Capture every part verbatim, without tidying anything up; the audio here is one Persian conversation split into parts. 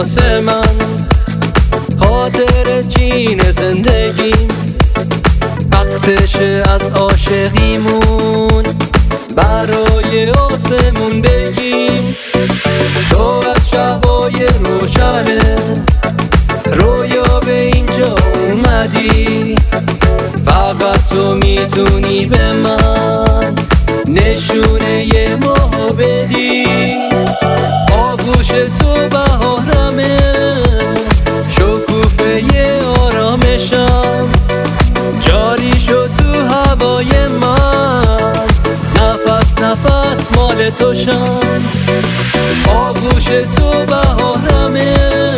واسه من خاطر جین زندگیم، وقتشه از عاشقیمون برای آسمون بگیم. تو از شبای روشنه رویا به اینجا اومدی، فقط تو میتونی به من نشونه یه ماه بدی. آغوش تو بهارمه، شکوفه یه آرامشم، جاری شد تو هوای من، نفس نفس مال توشم. آغوش تو بهارمه،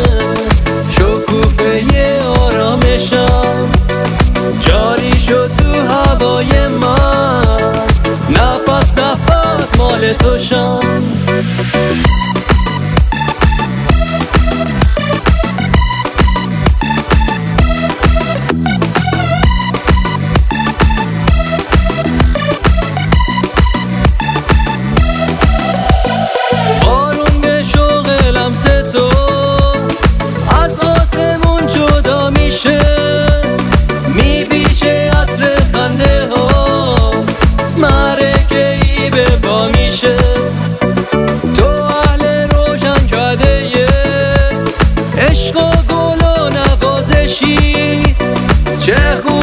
شکوفه یه آرامشم، جاری شد تو هوای من، نفس نفس مال توشم. بارون به شوق لمس تو از آسمون جدا میشه، میپیشه عطر خنده ها، معرکه ای به پا میشه. تو اهل روشن کده عشق و گل و نوازشی، چه خوب